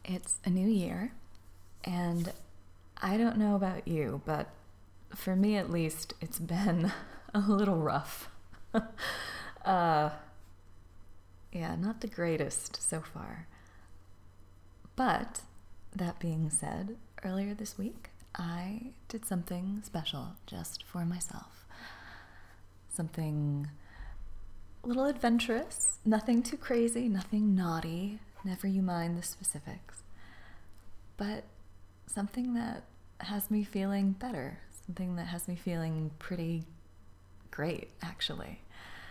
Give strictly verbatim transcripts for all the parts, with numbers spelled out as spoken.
It's a new year, and I don't know about you, but for me at least, it's been a little rough. uh, yeah, not the greatest so far. But that being said, earlier this week, I did something special just for myself. Something a little adventurous, nothing too crazy, nothing naughty, never you mind the specifics, but something that has me feeling better, something that has me feeling pretty great, actually.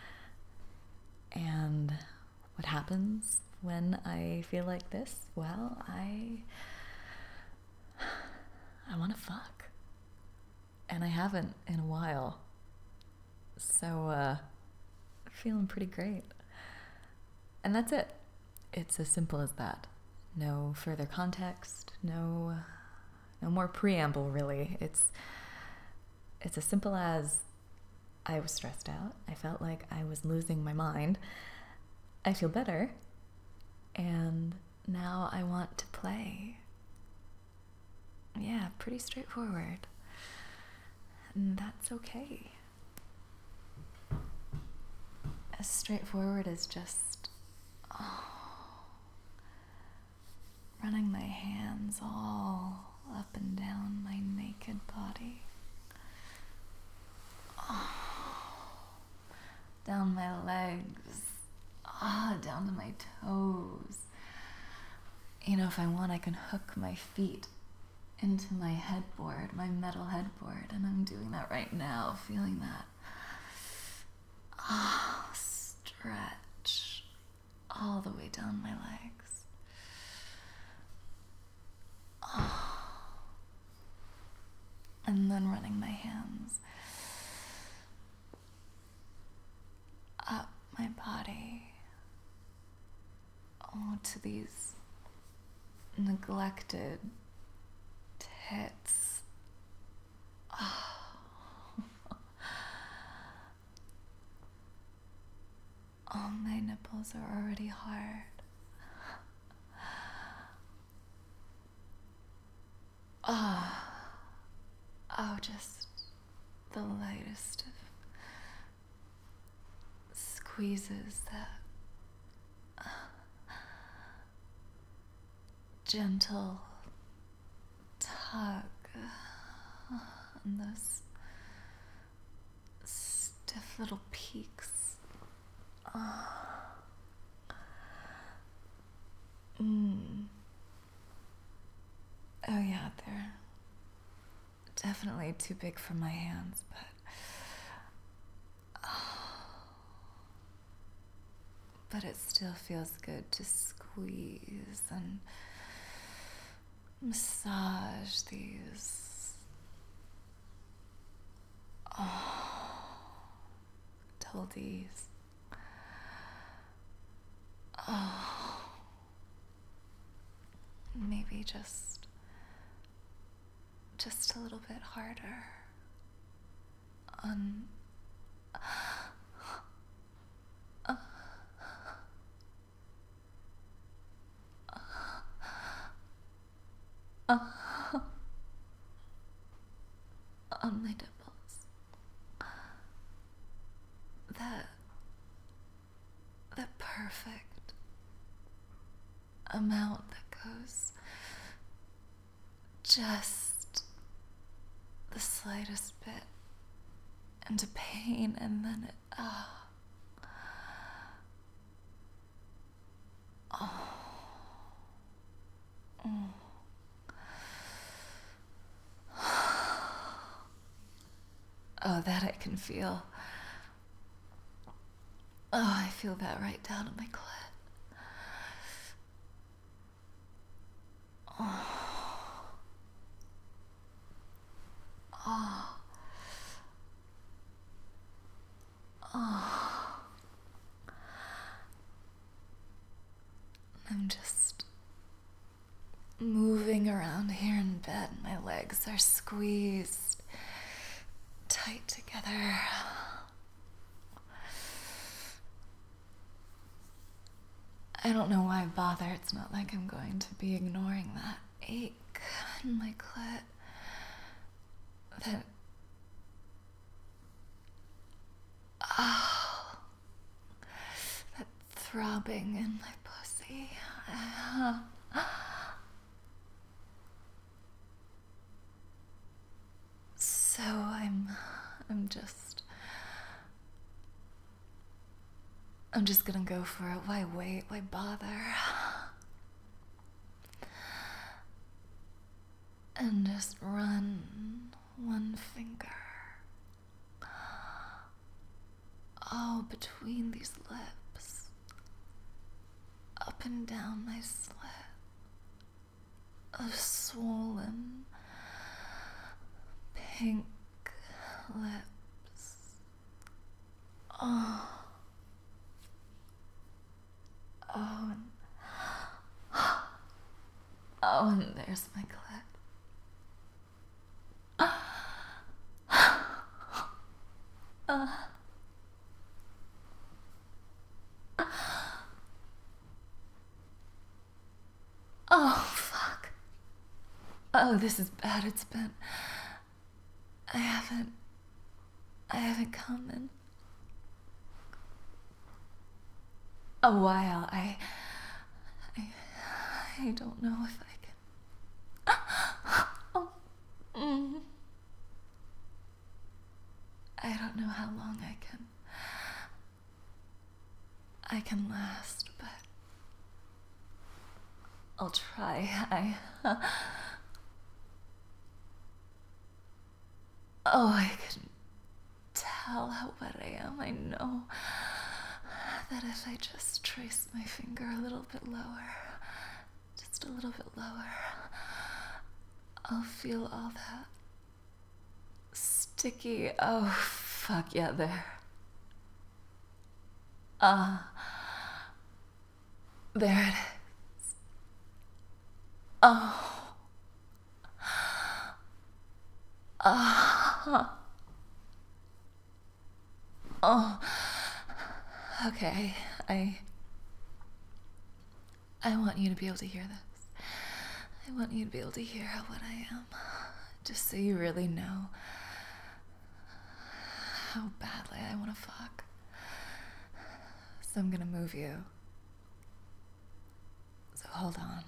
And what happens when I feel like this? Well, I I want to fuck. And I haven't in a while. So, uh, feeling pretty great. And that's it. It's as simple as that. No further context, no no more preamble really. It's it's as simple as I was stressed out. I felt like I was losing my mind. I feel better. And now I want to play. Yeah, pretty straightforward. And that's okay. As straightforward as just oh, running my hands all up and down my naked body. Oh, down my legs. Ah, oh, down to my toes. You know, if I want, I can hook my feet into my headboard, my metal headboard, and I'm doing that right now, feeling that. Ah, oh, stretch all the way down my legs. Oh. And then running my hands up my body. Oh, to these neglected tits. Oh. Oh, my nipples are already hard. Oh, oh, just the lightest of squeezes, that uh, gentle tug, uh, and those stiff little peaks. Oh. Mm. Oh yeah, they're definitely too big for my hands, but oh, but it still feels good to squeeze and massage these oh, toadies. Oh, maybe just just a little bit harder on uh, uh, on my nipples. That that perfect amount that goes just the slightest bit into pain, and then it ah oh. Oh. Oh, that I can feel. Oh, I feel that right down in my clit. Oh. Oh. Oh. I'm just moving around here in bed. My legs are squeezed tight together. I don't know why bother. It's not like I'm going to be ignoring that ache in my clit. That. Oh. That throbbing in my pussy. Uh, so I'm. I'm just. I'm just gonna go for it. Why wait? Why bother? And just run one finger. Oh, between these lips. Up and down my slit. Of swollen, pink lips. Oh. Oh, and, oh, and there's my clit. Uh, oh, fuck. Oh, this is bad. It's been... I haven't... I haven't come in a while. I... I... I don't know if I can... Oh. Mm. I don't know how long I can... I can last, but... I'll try. I... Oh, I can tell how wet I am. I know that if I just trace my finger a little bit lower, just a little bit lower, I'll feel all that sticky... Oh, fuck, yeah, there. Ah. Uh, there it is. Oh. Ah. Oh. Okay, I... I want you to be able to hear this. I want you to be able to hear how wet I am. Just so you really know how badly I want to fuck. So I'm gonna move you. So hold on.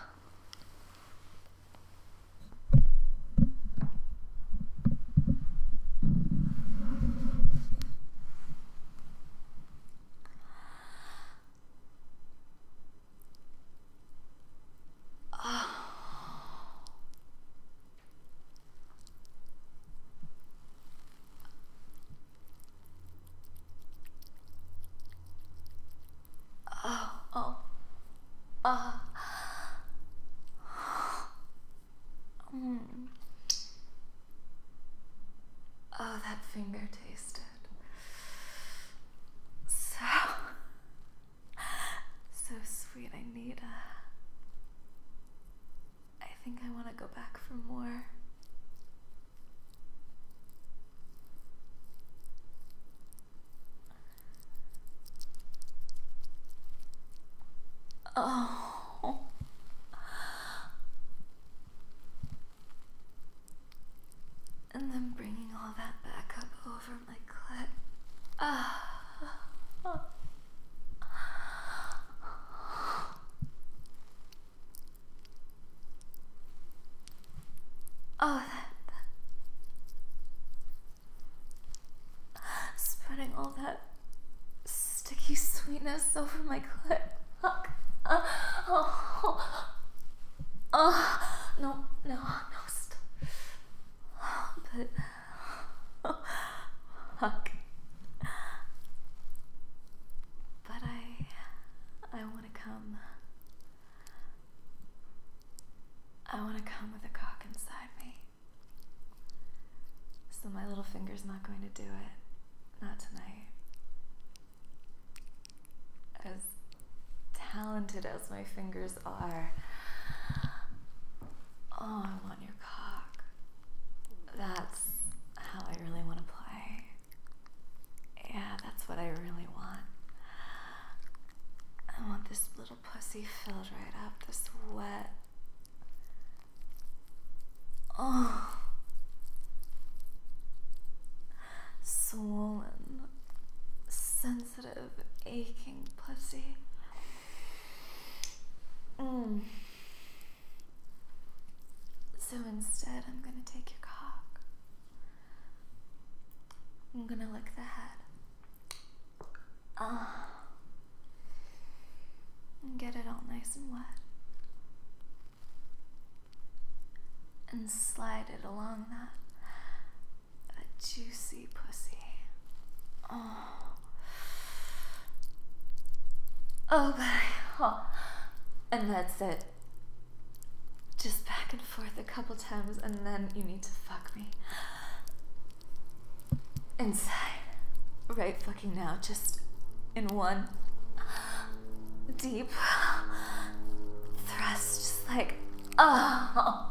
Oh, oh, ah. Mm. Oh, that finger tasted so, so sweet. I need a, I think I want to go back for more. Oh. And then bringing all that back up over my clit. Ah. Oh. Oh, that, that. Spreading all that sticky sweetness over my clit. Fuck. Uh, oh. Oh. No, no, no, stop. But, oh, fuck. But I, I want to come. I want to come with a cock inside me. So my little finger's not going to do it. Not tonight. As talented as my fingers are, oh, I want your cock. That's how I really want to play. Yeah, that's what I really want. I want this little pussy filled right up, this wet, oh, swollen, sensitive, aching pussy. Mm. So instead, I'm gonna take your cock. I'm gonna lick the head. Ah. And get it all nice and wet. And slide it along that, that juicy pussy. Oh. Oh, but I, oh. And that's it. Just back and forth a couple times, and then you need to fuck me. Inside. Right fucking now, just in one deep thrust, just like, oh.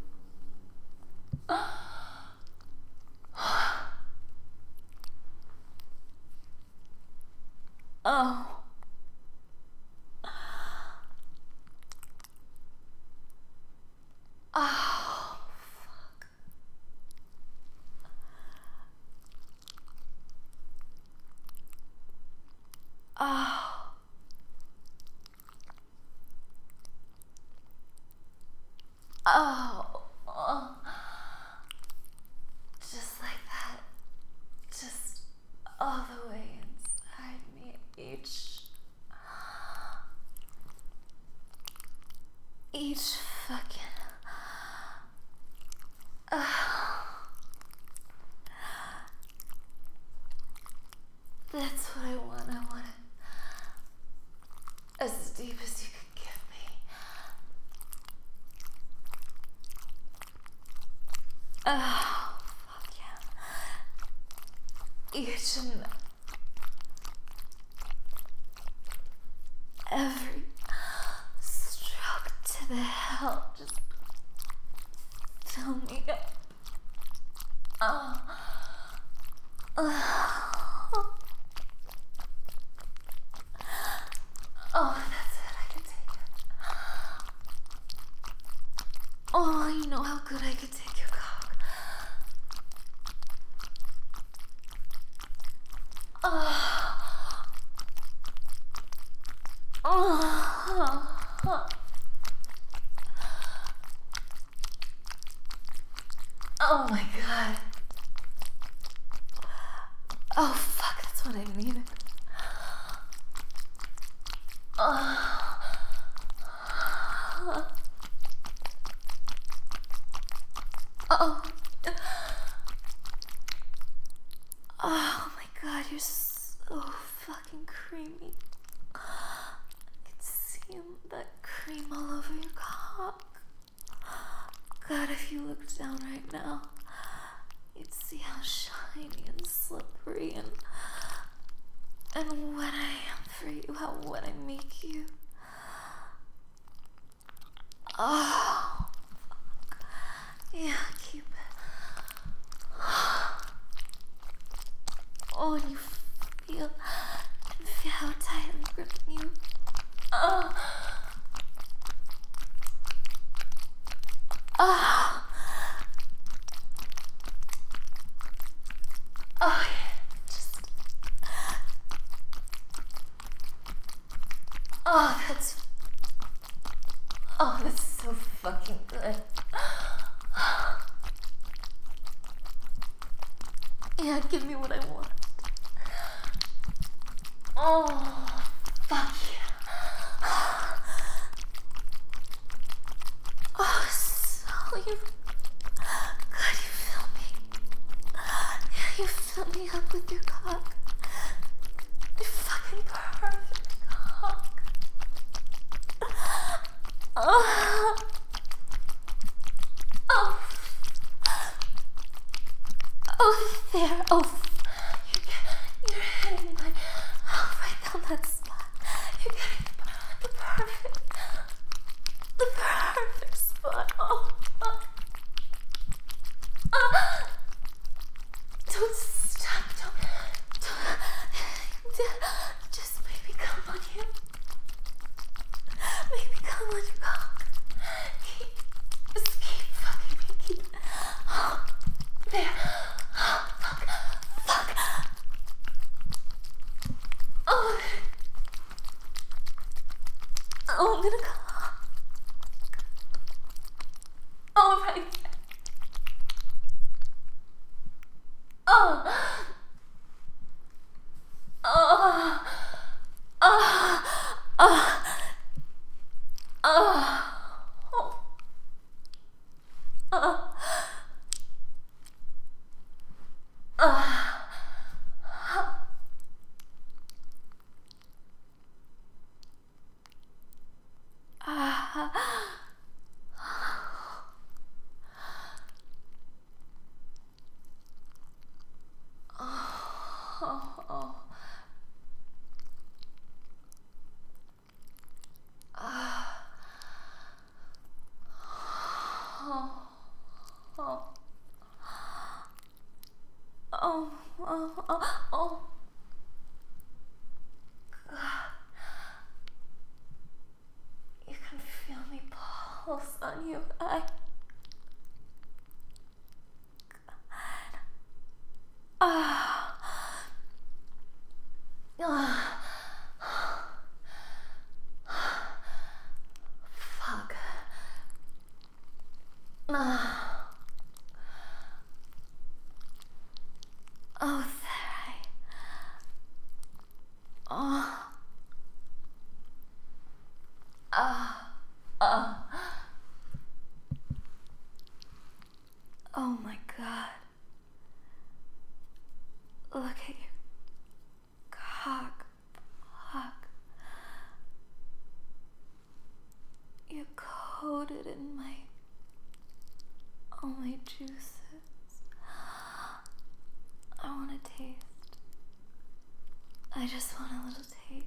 Oh. Oh, fuck. Oh. Oh. Oh. Just like that. Just all the way inside me. Each. Each fucking. Oh. That's what I want. I want it as deep as you could give me. Oh, fuck yeah. Each and every stroke to the hell just fill me up. Oh. Oh. Oh, that's it. I can take it. Oh, you know how good I could take your cock. Oh. Oh. Oh my god. Oh fuck, that's what I needed. Oh. Oh. Oh my god, you're so fucking creamy. I can see that cream all over your cock. God, if you looked down right now, you'd see how shiny and slippery and and wet I am for you, how wet I make you. Oh, fuck. Yeah, keep it. Oh, and you feel, and feel how tight I'm gripping you. Oh. Oh. Oh, yeah. Just. Oh, that's. Oh, that's so fucking good. Yeah, give me what I want. Oh, fuck yeah. Oh, so you. God, you fill me. Yeah, you fill me up with your cock. Your fucking perfect cock. Oh. Oh. Oh, there. Oh. You're, you're hitting my. Oh, right down that spot. You're getting the, the perfect. The perfect spot. Oh. Oh. Oh. Don't stop. Don't. Don't. Just maybe come on you. Oh, I'm gonna call. Oh, right. Oh. Oh. Oh. Oh. Oh. Oh. Oh. Oh, oh, oh, oh. God. You can feel me pulse on you. I. Ah. Ah. Fuck. Ah. Oh, there I. Oh. Ah. Ah. Oh my God. Look at your cock. Fuck. You're coated in my. All my juices. I want a taste. I just want a little taste.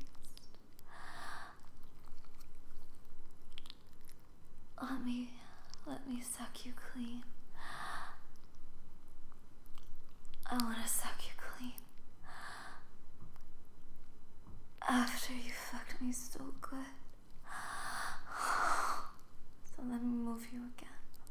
Let me, let me suck you clean. I want to suck you clean. After you fucked me so good. So let me move you again.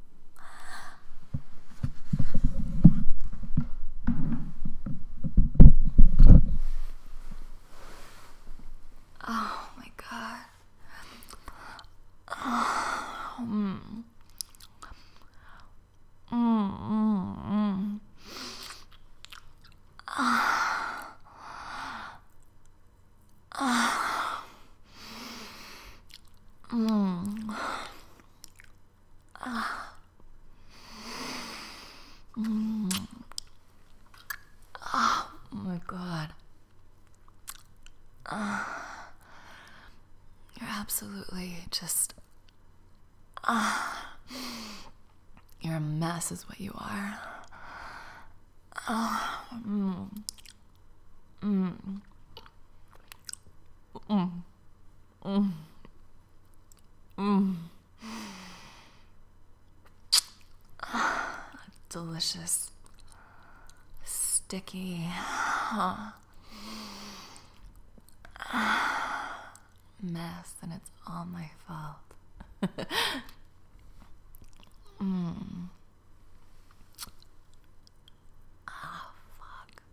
Oh my God. Oh, mm. Mm, mm, mm. Ah. Ah. Mm. Ah. Mm. Oh my God. Uh, you're absolutely just. Uh, you're a mess, is what you are. Uh, mm, mm, mm, mm, mm. Delicious, sticky, huh? Mess, and it's all my fault. mm. Oh, fuck.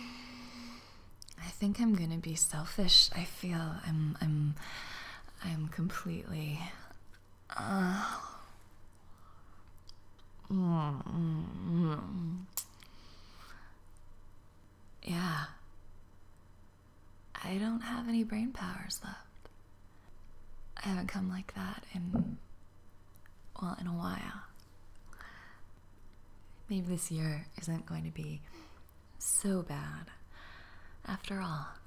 I think I'm gonna be selfish. I feel I'm I'm I'm completely uh, mm, mm, mm. Yeah. I don't have any brain powers left. I haven't come like that in, well, in a while. Maybe this year isn't going to be so bad after all.